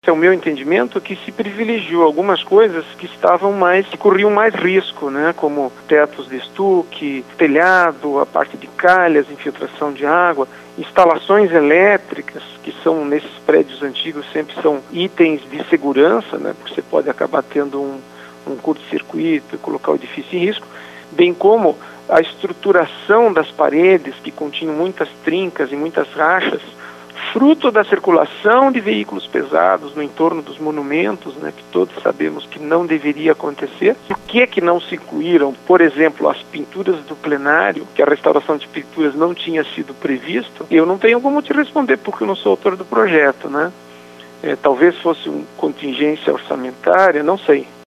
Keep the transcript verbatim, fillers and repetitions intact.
é o meu entendimento, que se privilegiou algumas coisas que estavam mais, que corriam mais risco, né? Como tetos de estuque, telhado, a parte de calhas, infiltração de água, instalações elétricas, que são nesses prédios antigos sempre são itens de segurança, né? Porque você pode acabar tendo um, um curto-circuito e colocar o edifício em risco, bem como a estruturação das paredes, que continham muitas trincas e muitas rachas, fruto da circulação de veículos pesados no entorno dos monumentos, né, que todos sabemos que não deveria acontecer. Por que é que não se incluíram, por exemplo, as pinturas do plenário, que a restauração de pinturas não tinha sido previsto? Eu não tenho como te responder, porque eu não sou autor do projeto, né? É, talvez fosse uma contingência orçamentária, não sei.